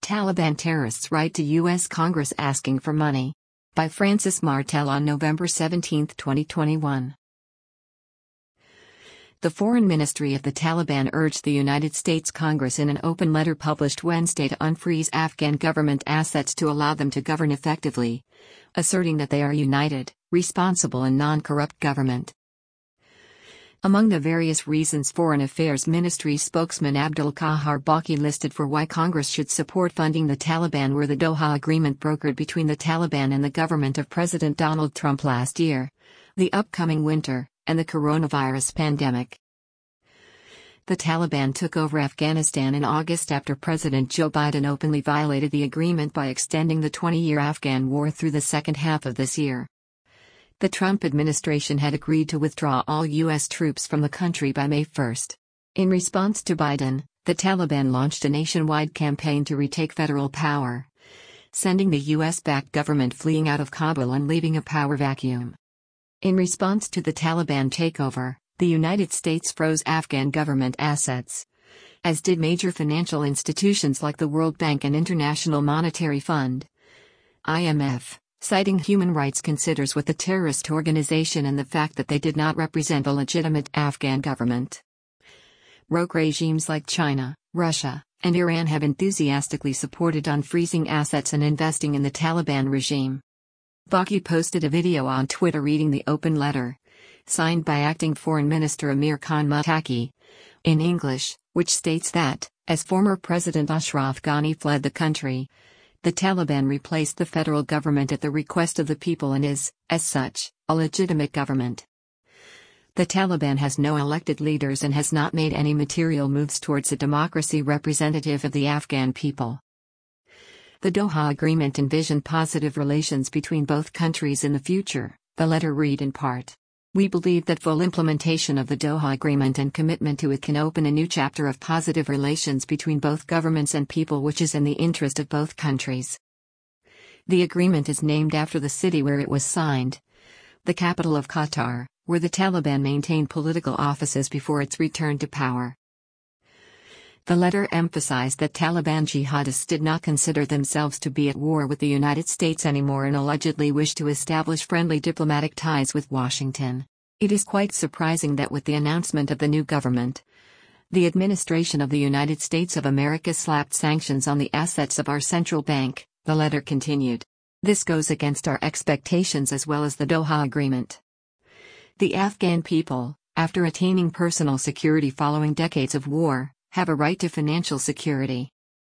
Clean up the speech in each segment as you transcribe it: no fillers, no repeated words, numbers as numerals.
Taliban terrorists write to U.S. Congress asking for money. By Francis Martel on November 17, 2021. The Foreign Ministry of the Taliban urged the United States Congress in an open letter published Wednesday to unfreeze Afghan government assets to allow them to govern effectively, asserting that they are united, responsible and non-corrupt government. Among the various reasons Foreign Affairs Ministry spokesman Abdul Qahar Baqi listed for why Congress should support funding the Taliban were the Doha Agreement brokered between the Taliban and the government of President Donald Trump last year, the upcoming winter, and the coronavirus pandemic. The Taliban took over Afghanistan in August after President Joe Biden openly violated the agreement by extending the 20-year Afghan war through the second half of this year. The Trump administration had agreed to withdraw all U.S. troops from the country by May 1. In response to Biden, the Taliban launched a nationwide campaign to retake federal power, sending the U.S.-backed government fleeing out of Kabul and leaving a power vacuum. In response to the Taliban takeover, the United States froze Afghan government assets, as did major financial institutions like the World Bank and International Monetary Fund, IMF. Citing human rights considers with the terrorist organization and the fact that they did not represent a legitimate Afghan government. Rogue regimes like China, Russia, and Iran have enthusiastically supported unfreezing assets and investing in the Taliban regime. Baqi posted a video on Twitter reading the open letter, signed by Acting Foreign Minister Amir Khan Muttaqi, in English, which states that, as former President Ashraf Ghani fled the country, the Taliban replaced the federal government at the request of the people and is, as such, a legitimate government. The Taliban has no elected leaders and has not made any material moves towards a democracy representative of the Afghan people. The Doha Agreement envisioned positive relations between both countries in the future, the letter read in part. We believe that full implementation of the Doha Agreement and commitment to it can open a new chapter of positive relations between both governments and people which is in the interest of both countries. The agreement is named after the city where it was signed, the capital of Qatar, where the Taliban maintained political offices before its return to power. The letter emphasized that Taliban jihadists did not consider themselves to be at war with the United States anymore and allegedly wished to establish friendly diplomatic ties with Washington. It is quite surprising that with the announcement of the new government, the administration of the United States of America slapped sanctions on the assets of our central bank, the letter continued. This goes against our expectations as well as the Doha Agreement. The Afghan people, after attaining personal security following decades of war, have a right to financial security.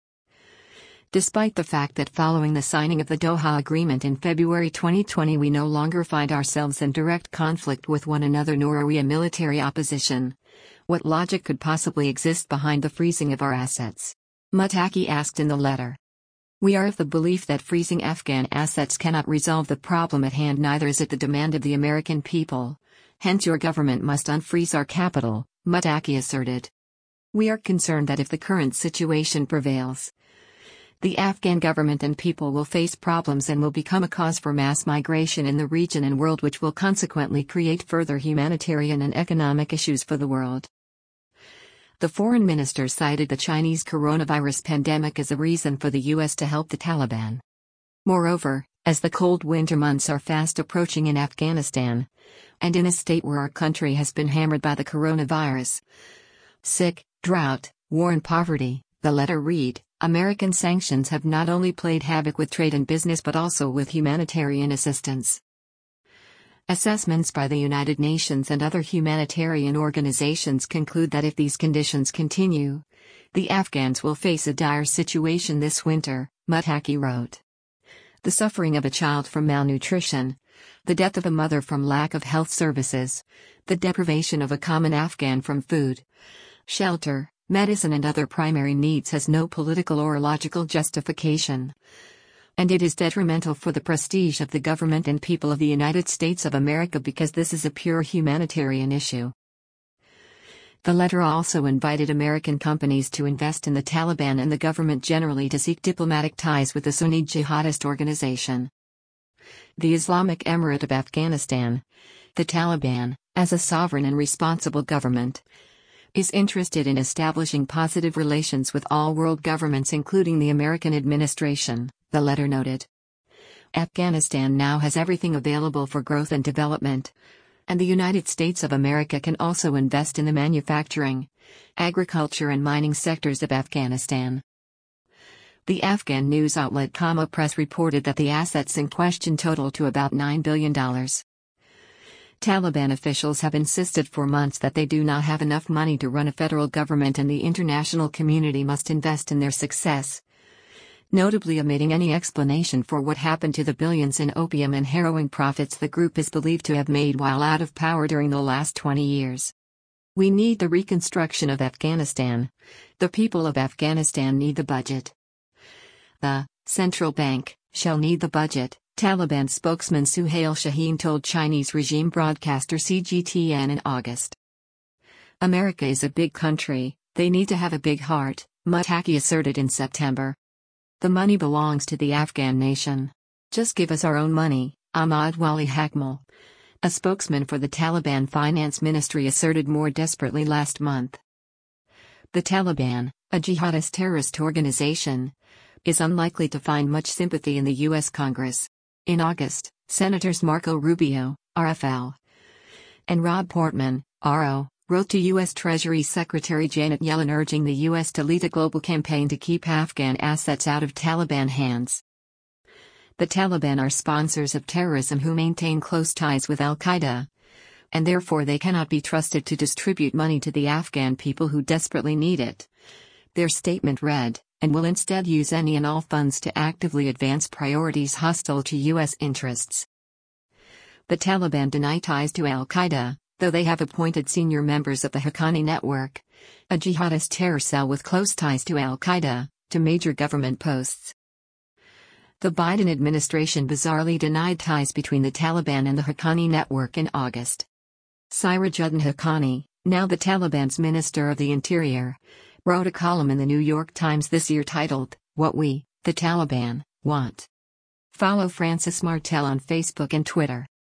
Despite the fact that following the signing of the Doha Agreement in February 2020 we no longer find ourselves in direct conflict with one another nor are we a military opposition, what logic could possibly exist behind the freezing of our assets? Muttaqi asked in the letter. We are of the belief that freezing Afghan assets cannot resolve the problem at hand, neither is it the demand of the American people, hence your government must unfreeze our capital, Muttaqi asserted. We are concerned that if the current situation prevails, the Afghan government and people will face problems and will become a cause for mass migration in the region and world, which will consequently create further humanitarian and economic issues for the world. The foreign minister cited the Chinese coronavirus pandemic as a reason for the U.S. to help the Taliban. Moreover, as the cold winter months are fast approaching in Afghanistan, and in a state where our country has been hammered by the coronavirus, sick, drought, war and poverty, the letter read, American sanctions have not only played havoc with trade and business but also with humanitarian assistance. Assessments by the United Nations and other humanitarian organizations conclude that if these conditions continue, the Afghans will face a dire situation this winter, Muttaqi wrote. The suffering of a child from malnutrition, the death of a mother from lack of health services, the deprivation of a common Afghan from food, shelter, medicine and other primary needs has no political or logical justification. And it is detrimental for the prestige of the government and people of the United States of America because this is a pure humanitarian issue. The letter also invited American companies to invest in the Taliban and the government generally to seek diplomatic ties with the Sunni jihadist organization. The Islamic Emirate of Afghanistan, the Taliban, as a sovereign and responsible government, is interested in establishing positive relations with all world governments, including the American administration, the letter noted. Afghanistan now has everything available for growth and development, and the United States of America can also invest in the manufacturing, agriculture and mining sectors of Afghanistan. The Afghan news outlet Kama Press reported that the assets in question total to about $9 billion. Taliban officials have insisted for months that they do not have enough money to run a federal government and the international community must invest in their success, notably omitting any explanation for what happened to the billions in opium and heroin profits the group is believed to have made while out of power during the last 20 years. We need the reconstruction of Afghanistan. The people of Afghanistan need the budget. The central bank shall need the budget, Taliban spokesman Suhail Shaheen told Chinese regime broadcaster CGTN in August. America is a big country, they need to have a big heart, Mutaki asserted in September. The money belongs to the Afghan nation. Just give us our own money, Ahmad Wali Hakmal, a spokesman for the Taliban finance ministry, asserted more desperately last month. The Taliban, a jihadist terrorist organization, is unlikely to find much sympathy in the U.S. Congress. In August, Senators Marco Rubio, RFL, and Rob Portman, RO, wrote to U.S. Treasury Secretary Janet Yellen urging the U.S. to lead a global campaign to keep Afghan assets out of Taliban hands. The Taliban are sponsors of terrorism who maintain close ties with al-Qaeda, and therefore they cannot be trusted to distribute money to the Afghan people who desperately need it. Their statement read, and will instead use any and all funds to actively advance priorities hostile to U.S. interests. The Taliban deny ties to al-Qaeda, though they have appointed senior members of the Haqqani Network, a jihadist terror cell with close ties to al-Qaeda, to major government posts. The Biden administration bizarrely denied ties between the Taliban and the Haqqani Network in August. Sirajuddin Haqqani, now the Taliban's Minister of the Interior, wrote a column in the New York Times this year titled, "What We, the Taliban, Want." Follow Francis Martel on Facebook and Twitter.